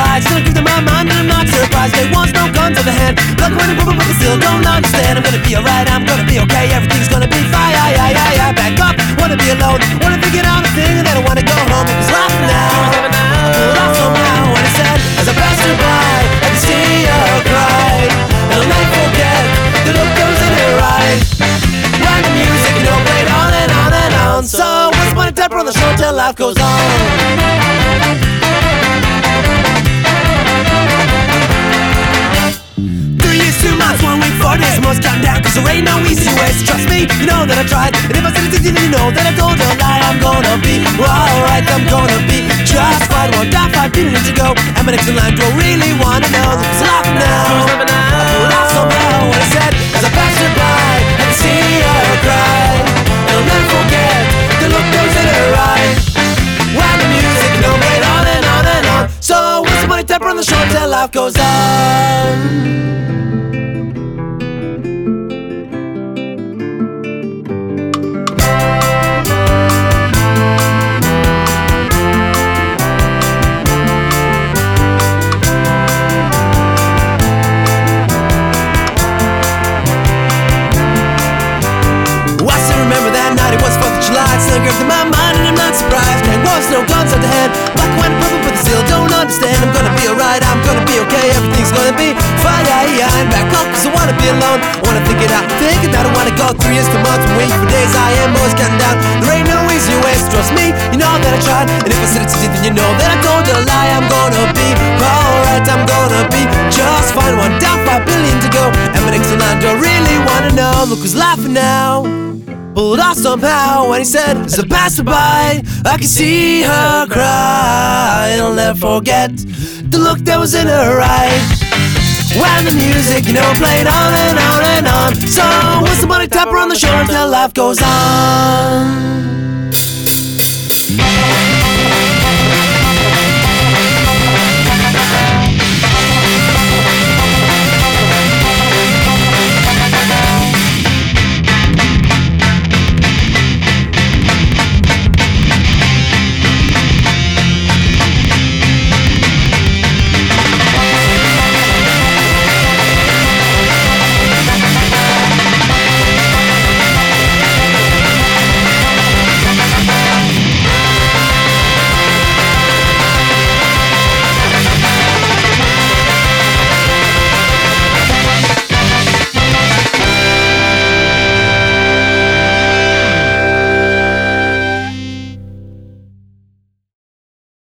lies. Still give to my mind and I'm not surprised. They want no guns to the hand. Look when I'm moving but they still don't understand. I'm gonna be alright, I'm gonna be okay. Everything's gonna be fine, yeah. Back up, wanna be alone. Wanna figure out a thing and then I wanna go home. Cause life now, pulled off somehow. When I said, as I passed her by, I could see her cry. And I'll never forget the look that was in her eyes. When the music, you know, played on and on and on. So what's my temper on the show till life goes on? 2 months, 1 week, 4 days, most count down. Cause there ain't no easy ways. Trust me, you know that I tried. And if I said it, then you know that I told a lie. I'm gonna be alright, I'm gonna be just fine. Won't die 5 minutes ago. And my next in line, do I really wanna know? It's life now, I pulled off somehow. What I said as I passed her by, I could see her cry. And I'll never forget the look that was in her eyes. When the music, you know, played on and on and on. So what's the money temper on the show till life goes on? Still grip to my mind and I'm not surprised. There was no guns at the head. Black, white, and purple, but they still don't understand. I'm gonna be alright, I'm gonna be okay. Everything's gonna be fine, yeah. And back up, cause I wanna be alone. I wanna think it out, thinking that I wanna go 3 years to months, wait for days. I am always counting down. There ain't no easy ways, trust me, you know that I tried. And if I said it to you, then you know that I told a lie. I'm gonna be alright, I'm gonna be just fine. 1 down, 5 billion to go. And my next in line, don't really wanna know. Look who's laughing now. Pulled off somehow when he said, as I passed her by, I could see her cry. I'll never forget the look that was in her eyes. When the music, you know, played on and on and on. So what's the money temper on the show until life goes on?